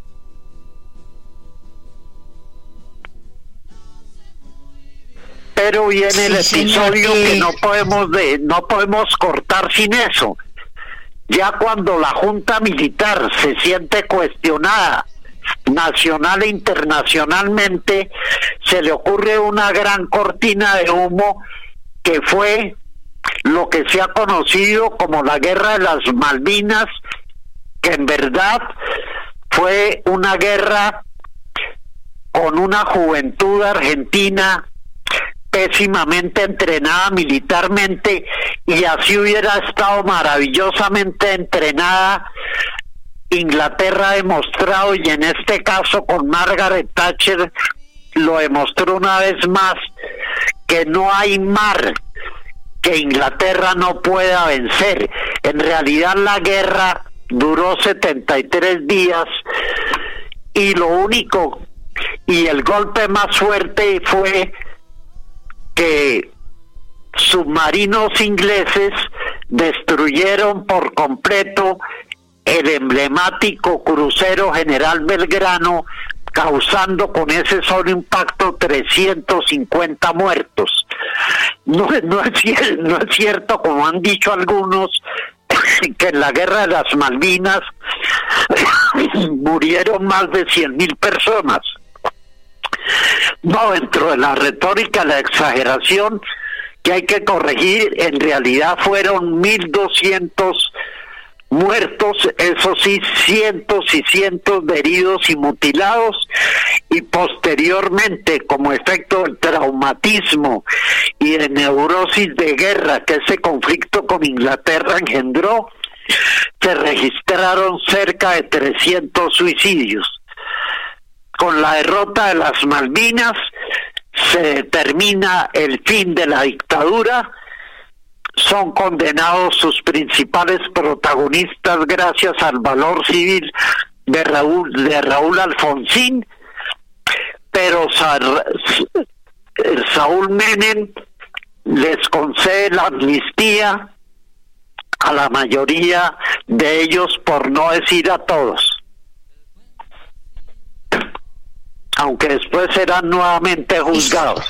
Pero viene sí, el episodio señor, que no podemos de, no podemos cortar sin eso. Ya cuando la Junta Militar se siente cuestionada nacional e internacionalmente, se le ocurre una gran cortina de humo que fue lo que se ha conocido como la Guerra de las Malvinas, que en verdad fue una guerra con una juventud argentina pésimamente entrenada militarmente, y así hubiera estado maravillosamente entrenada Inglaterra, ha demostrado, y en este caso con Margaret Thatcher lo demostró una vez más, que no hay mar que Inglaterra no pueda vencer. En realidad la guerra duró setenta y tres días y lo único y el golpe más fuerte fue que submarinos ingleses destruyeron por completo el emblemático crucero General Belgrano, causando con ese solo impacto trescientos cincuenta muertos. No, no, es, no es cierto, como han dicho algunos, que en la Guerra de las Malvinas murieron más de cien mil personas. No, dentro de la retórica, la exageración que hay que corregir, en realidad fueron mil doscientos muertos, eso sí, cientos y cientos de heridos y mutilados, y posteriormente, como efecto del traumatismo y de neurosis de guerra que ese conflicto con Inglaterra engendró, se registraron cerca de trescientos suicidios. Con la derrota de las Malvinas se determina el fin de la dictadura. Son condenados sus principales protagonistas gracias al valor civil de Raúl, de Raúl Alfonsín, pero Sa- Saúl Menem les concede la amnistía a la mayoría de ellos, por no decir a todos, aunque después serán nuevamente juzgados.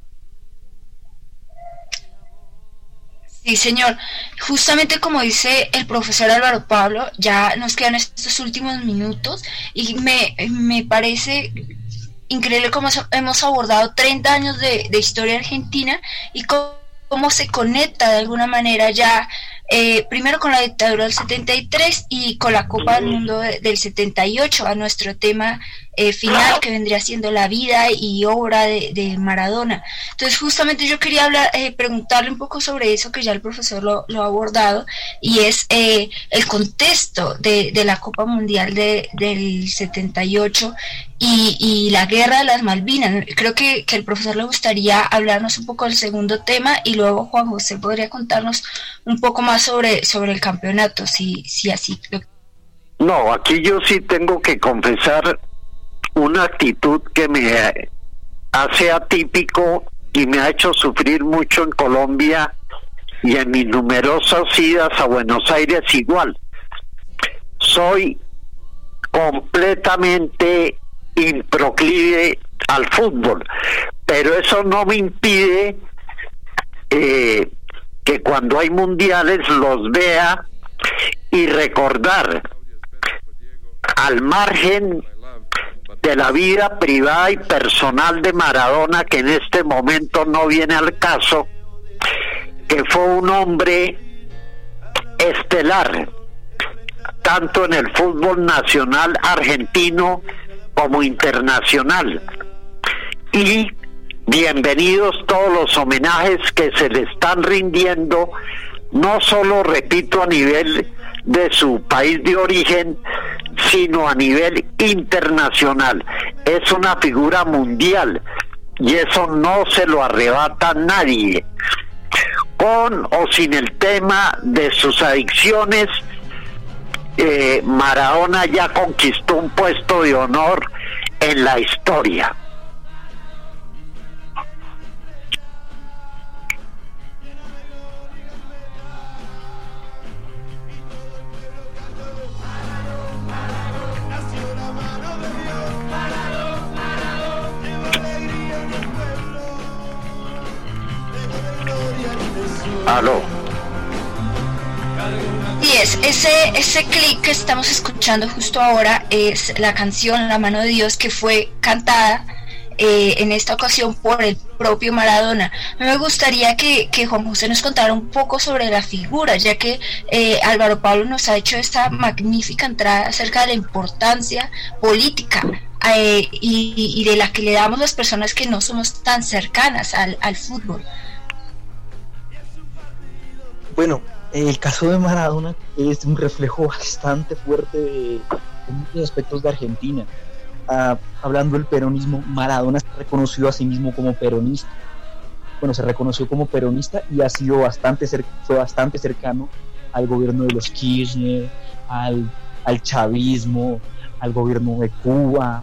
Sí, señor. Justamente como dice el profesor Álvaro Pablo, ya nos quedan estos últimos minutos y me, me parece increíble cómo hemos abordado treinta años de, de historia argentina y cómo, cómo se conecta de alguna manera ya eh, primero con la dictadura del setenta y tres y con la Copa del Mundo de, del setenta y ocho a nuestro tema eh, final, que vendría siendo la vida y obra de, de Maradona. Entonces justamente yo quería hablar, eh, preguntarle un poco sobre eso, que ya el profesor lo, lo ha abordado, y es eh, el contexto de, de la Copa Mundial de, del setenta y ocho y, y la Guerra de las Malvinas. Creo que, que el profesor le gustaría hablarnos un poco del segundo tema, y luego Juan José podría contarnos un poco más sobre, sobre el campeonato, si, si así lo...
No, aquí yo sí tengo que confesar una actitud que me hace atípico y me ha hecho sufrir mucho en Colombia y en mis numerosas idas a Buenos Aires igual. Soy completamente improclive al fútbol, pero eso no me impide eh, que cuando hay mundiales los vea y recordar, al margen de la vida privada y personal de Maradona, que en este momento no viene al caso, que fue un hombre estelar tanto en el fútbol nacional argentino como internacional, y bienvenidos todos los homenajes que se le están rindiendo, no solo, repito, a nivel de su país de origen, sino a nivel internacional. Es una figura mundial y eso no se lo arrebata nadie. Con o sin el tema de sus adicciones, eh, Maradona ya conquistó un puesto de honor en la historia. Aló.
Y es ese ese clip que estamos escuchando justo ahora es la canción La mano de Dios, que fue cantada eh, en esta ocasión por el propio Maradona. Me gustaría que, que Juan José nos contara un poco sobre la figura, ya que eh, Álvaro Pablo nos ha hecho esta magnífica entrada acerca de la importancia política eh, y, y de la que le damos las personas que no somos tan cercanas al, al fútbol.
Bueno, el caso de Maradona es un reflejo bastante fuerte de, de muchos aspectos de Argentina. Uh, hablando del peronismo, Maradona se reconoció a sí mismo como peronista. Bueno, se reconoció como peronista y ha sido bastante cer- fue bastante cercano al gobierno de los Kirchner, al, al chavismo, al gobierno de Cuba,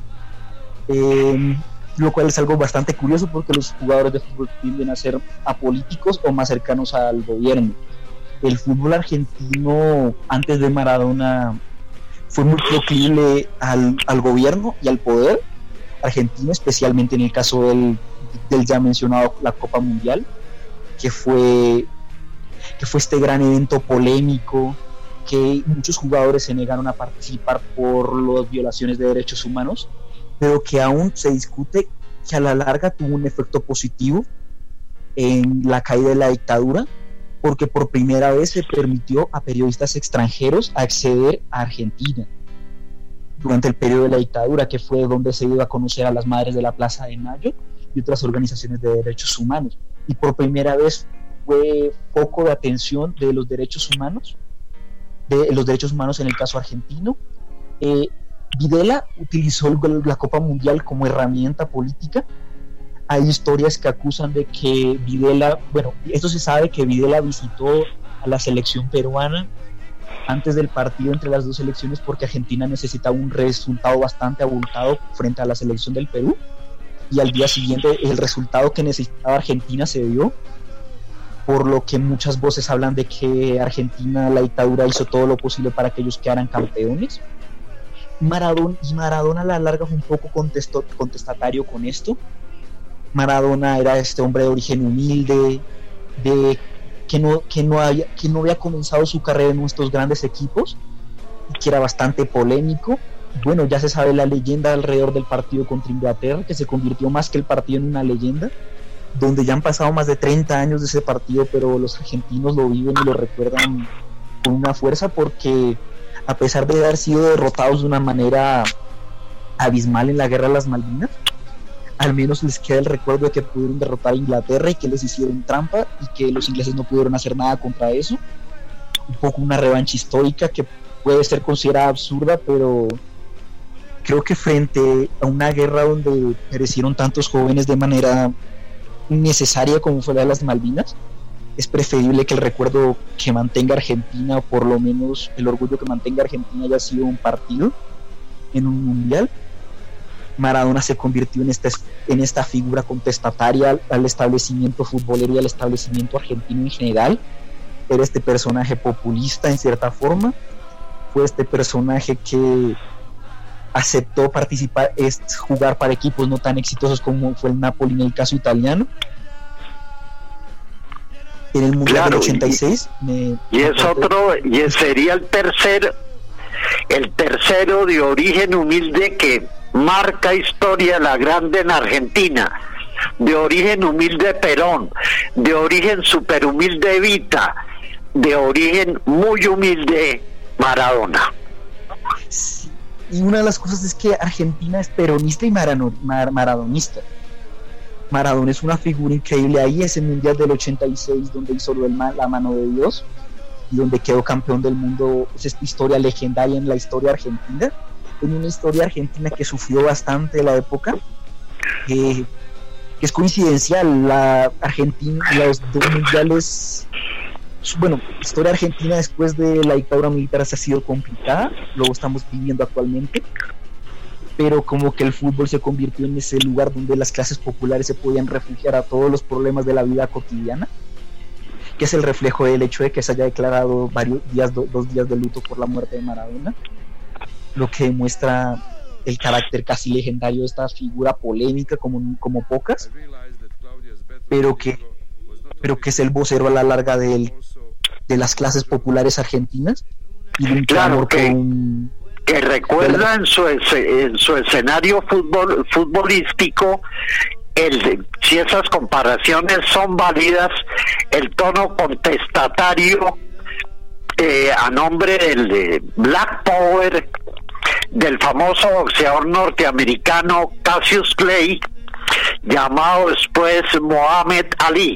eh, lo cual es algo bastante curioso porque los jugadores de fútbol tienden a ser apolíticos o más cercanos al gobierno. El fútbol argentino antes de Maradona fue muy proclive al, al gobierno y al poder argentino, especialmente en el caso del, del ya mencionado la Copa Mundial, que fue, que fue este gran evento polémico, que muchos jugadores se negaron a participar por las violaciones de derechos humanos, pero que aún se discute que a la larga tuvo un efecto positivo en la caída de la dictadura, porque por primera vez se permitió a periodistas extranjeros acceder a Argentina durante el periodo de la dictadura, que fue donde se dio a conocer a las Madres de la Plaza de Mayo y otras organizaciones de derechos humanos, y por primera vez fue foco de atención de los derechos humanos, de los derechos humanos en el caso argentino. eh, Videla utilizó el, la Copa Mundial como herramienta política. Hay historias que acusan de que Videla, bueno, esto se sabe que Videla visitó a la selección peruana antes del partido entre las dos selecciones porque Argentina necesitaba un resultado bastante abultado frente a la selección del Perú, y al día siguiente el resultado que necesitaba Argentina se dio, por lo que muchas voces hablan de que Argentina, la dictadura, hizo todo lo posible para que ellos quedaran campeones. Maradona, y Maradona a la larga fue un poco contesto, contestatario con esto. Maradona era este hombre de origen humilde, de que no, que no había, que no había comenzado su carrera en estos grandes equipos, y que era bastante polémico. Bueno, ya se sabe la leyenda alrededor del partido contra Inglaterra, que se convirtió más que el partido en una leyenda, donde ya han pasado más de treinta años de ese partido, pero los argentinos lo viven y lo recuerdan con una fuerza, porque a pesar de haber sido derrotados de una manera abismal en la guerra de las Malvinas, al menos les queda el recuerdo de que pudieron derrotar a Inglaterra y que les hicieron trampa y que los ingleses no pudieron hacer nada contra eso. Un poco una revancha histórica que puede ser considerada absurda, pero creo que frente a una guerra donde perecieron tantos jóvenes de manera innecesaria como fue la de las Malvinas, es preferible que el recuerdo que mantenga Argentina, o por lo menos el orgullo que mantenga Argentina, haya sido un partido en un mundial. Maradona se convirtió en esta, en esta figura contestataria al, al establecimiento futbolero y al establecimiento argentino en general. Era este personaje populista en cierta forma, fue este personaje que aceptó participar, es jugar para equipos no tan exitosos como fue el Napoli en el caso italiano. En el Mundial claro, del ochenta y seis
y,
me,
y es me otro, y sería el tercer el tercero de origen humilde que marca historia la grande en Argentina. De origen humilde Perón, de origen super humilde Evita, de origen muy humilde Maradona.
Sí, y una de las cosas es que Argentina es peronista y marano, mar, maradonista. Maradona es una figura increíble. Ahí ese mundial del ochenta y seis donde hizo lo del ma- la mano de Dios y donde quedó campeón del mundo, es esta historia legendaria en la historia argentina, en una historia argentina que sufrió bastante la época, que, que es coincidencial. La Argentina, los dos mundiales, bueno, historia argentina después de la dictadura militar se ha sido complicada, lo estamos viviendo actualmente, pero como que el fútbol se convirtió en ese lugar donde las clases populares se podían refugiar a todos los problemas de la vida cotidiana, que es el reflejo del hecho de que se haya declarado varios días, do, dos días de luto por la muerte de Maradona, lo que demuestra el carácter casi legendario de esta figura polémica como, como pocas, pero que, pero que es el vocero a la larga del, de las clases populares argentinas y de un
claro que,
un,
que recuerda en su, en su escenario fútbol, futbolístico, el, si esas comparaciones son válidas, el tono contestatario eh, a nombre del de Black Power del famoso boxeador norteamericano Cassius Clay, llamado después Muhammad Ali.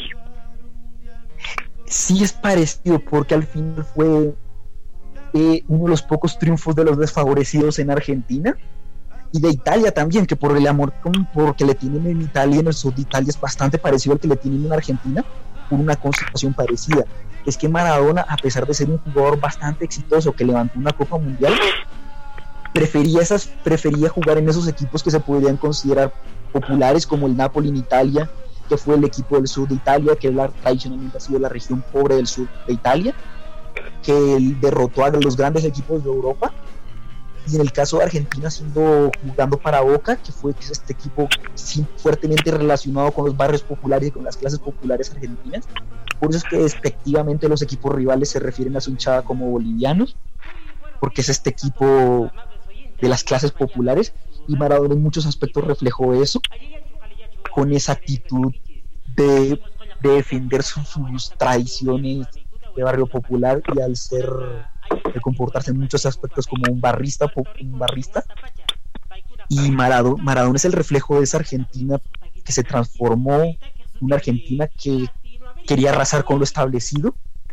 Sí, es parecido, porque al final fue eh, uno de los pocos triunfos de los desfavorecidos en Argentina y de Italia también, que por el amor porque le tienen en Italia, en el sur de Italia, es bastante parecido al que le tienen en Argentina, por una constitución parecida. Es que Maradona, a pesar de ser un jugador bastante exitoso que levantó una Copa Mundial, prefería esas prefería jugar en esos equipos que se podrían considerar populares, como el Napoli en Italia, que fue el equipo del sur de Italia, que la, tradicionalmente ha sido la región pobre del sur de Italia, que él derrotó a los grandes equipos de Europa. Y en el caso de Argentina, siendo jugando para Boca, que fue este equipo sí, fuertemente relacionado con los barrios populares y con las clases populares argentinas. Por eso es que despectivamente los equipos rivales se refieren a su hinchada como bolivianos, porque es este equipo de las clases populares, y Maradona en muchos aspectos reflejó eso, con esa actitud de, de defender sus, sus tradiciones de barrio popular, y al ser de comportarse en muchos aspectos como un barrista, un barrista. Y Maradona, Maradona es el reflejo de esa Argentina que se transformó, una Argentina que quería arrasar con lo establecido.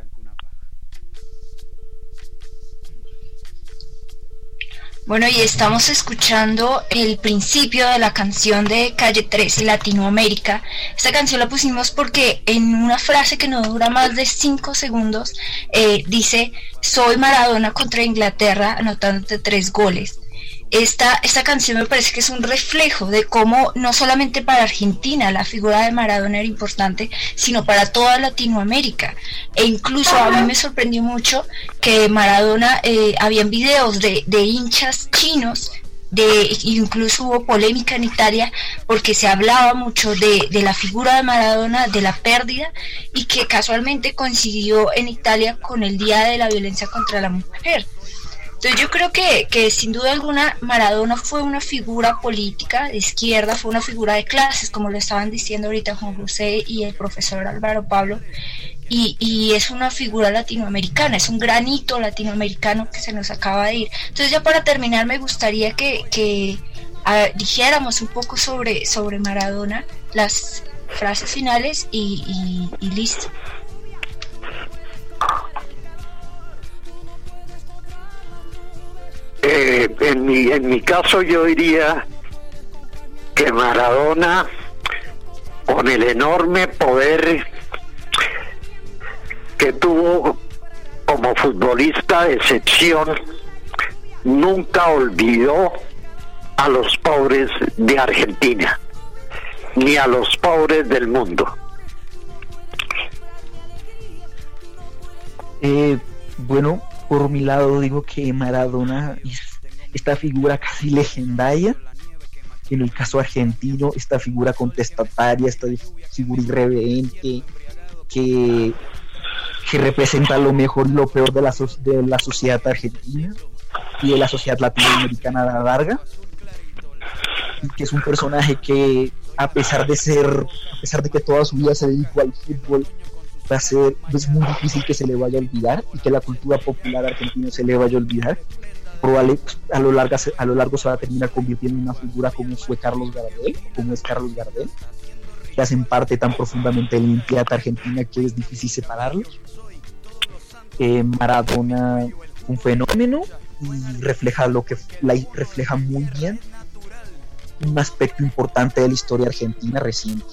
Bueno, y estamos escuchando el principio de la canción de Calle trece, Latinoamérica. Esta canción la pusimos porque en una frase que no dura más de cinco segundos, eh, dice: soy Maradona contra Inglaterra, anotándote tres goles. Esta, esta canción me parece que es un reflejo de cómo no solamente para Argentina la figura de Maradona era importante, sino para toda Latinoamérica. E incluso a mí me sorprendió mucho que Maradona, eh, habían videos de, de hinchas chinos, de, incluso hubo polémica en Italia porque se hablaba mucho de, de la figura de Maradona, de la pérdida, y que casualmente coincidió en Italia con el Día de la Violencia contra la Mujer. Entonces yo creo que, que sin duda alguna Maradona fue una figura política de izquierda, fue una figura de clases, como lo estaban diciendo ahorita Juan José y el profesor Álvaro Pablo, y, y es una figura latinoamericana, es un granito latinoamericano que se nos acaba de ir. Entonces ya para terminar me gustaría que, que a, dijéramos un poco sobre, sobre Maradona, las frases finales y, y, y listo.
Eh, en mi en mi caso yo diría que Maradona, con el enorme poder que tuvo como futbolista de excepción, nunca olvidó a los pobres de Argentina, ni a los pobres del mundo.
Eh, bueno, por mi lado digo que Maradona es esta figura casi legendaria, en el caso argentino, esta figura contestataria, esta figura irreverente, que, que representa lo mejor y lo peor de la, so- de la sociedad argentina y de la sociedad latinoamericana a la larga, y que es un personaje que, a pesar de ser, a pesar de que toda su vida se dedicó al fútbol, va a ser, es muy difícil que se le vaya a olvidar, y que la cultura popular argentina se le vaya a olvidar. Probable, a lo largo a lo largo se va a terminar convirtiendo en una figura como fue Carlos Gardel, como es Carlos Gardel, que hacen parte tan profundamente de la identidad argentina que es difícil separarlos. Eh, Maradona, un fenómeno, y refleja lo que la, refleja muy bien un aspecto importante de la historia argentina reciente.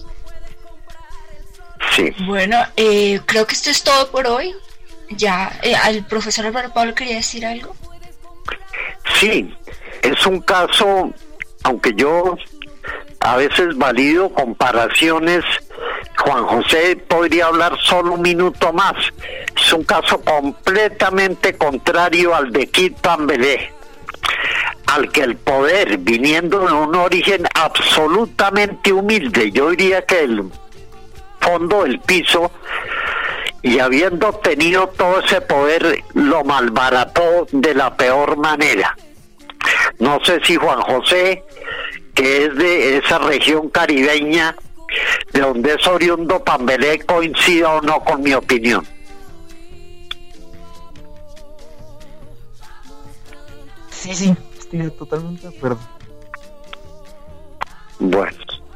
Sí.
Bueno, eh, creo que esto es todo por hoy. Ya, eh, al profesor Álvaro Pablo quería decir algo.
Sí, es un caso, aunque yo a veces valido comparaciones, Juan José podría hablar solo un minuto más. Es un caso completamente contrario al de Kid Pambelé, al que el poder, viniendo de un origen absolutamente humilde, yo diría que el fondo del piso, y habiendo obtenido todo ese poder, lo malbarató de la peor manera. No sé si Juan José, que es de esa región caribeña, de donde es oriundo Pambelé, coincida o no con mi opinión.
Sí, sí, estoy totalmente de acuerdo.
Bueno.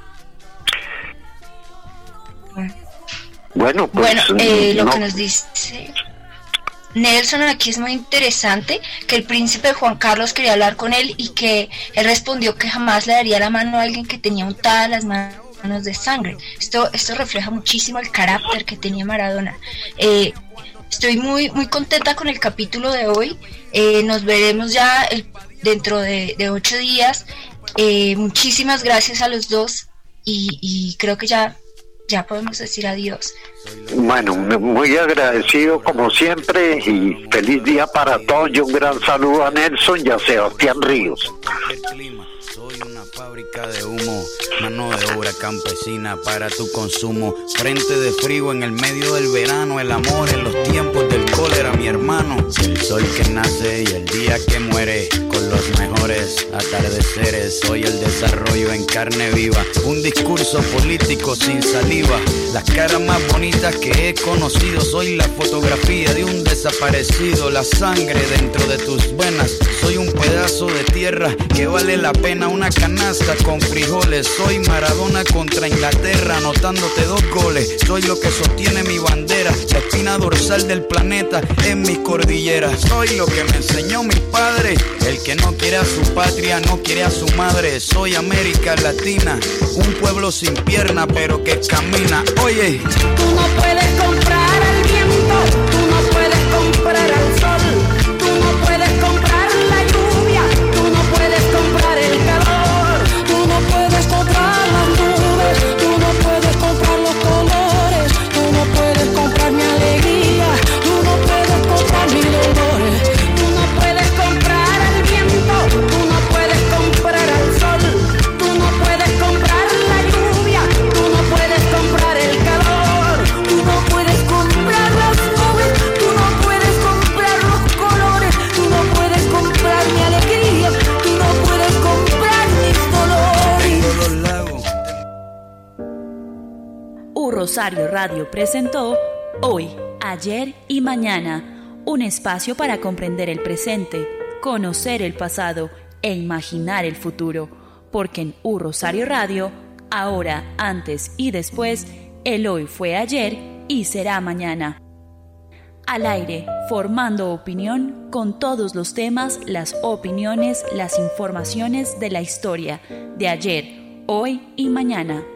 Bueno, pues,
bueno eh, lo
no.
que nos dice Nelson aquí es muy interesante, que el príncipe Juan Carlos quería hablar con él y que él respondió que jamás le daría la mano a alguien que tenía untadas las manos de sangre. Esto, esto refleja muchísimo el carácter que tenía Maradona. Eh, estoy muy, muy contenta con el capítulo de hoy. Eh, nos veremos ya el, dentro de, de ocho días. Eh, muchísimas gracias a los dos y, y creo que ya Ya podemos decir adiós.
Bueno, muy agradecido como siempre y feliz día para todos y un gran saludo a Nelson y a Sebastián Ríos.
Soy una fábrica de humo, mano de obra campesina para tu consumo. Frente de frío en el medio del verano, el amor en los tiempos del cólera, mi hermano. El sol que nace y el día que muere, con los mejores atardeceres. Soy el desarrollo en carne viva, un discurso político sin saliva. Las caras más bonitas que he conocido, soy la fotografía de un desaparecido. La sangre dentro de tus venas, soy un pedazo de tierra que vale la pena una canasta con frijoles. Soy Maradona contra Inglaterra, anotándote dos goles. Soy lo que sostiene mi bandera, la espina dorsal del planeta en mis cordilleras. Soy lo que me enseñó mi padre, el que no quiere a su patria, no quiere a su madre. Soy América Latina, un pueblo sin pierna pero que camina. Oye,
tú no puedes comprar al viento, tú no puedes comprar al sol, tú no puedes comprar la lluvia, tú no puedes comprar el calor, tú no puedes comprar las nubes, tú no puedes comprar los colores, tú no puedes comprar mi alegría, tú no puedes comprar mis dolores, tú no puedes comprar al viento, tú no puedes comprar al sol, tú no puedes comprar la lluvia, tú no puedes comprar el calor, tú no puedes comprar las nubes, tú no puedes comprar los colores, tú no puedes comprar mi alegría, tú no puedes comprar mis dolores.
tengo los lagos.
U Rosario Radio presentó Hoy, Ayer y Mañana, un espacio para comprender el presente, conocer el pasado e imaginar el futuro, porque en U Rosario Radio, ahora, antes y después, el hoy fue ayer y será mañana. Al aire, formando opinión con todos los temas, las opiniones, las informaciones de la historia, de ayer, hoy y mañana.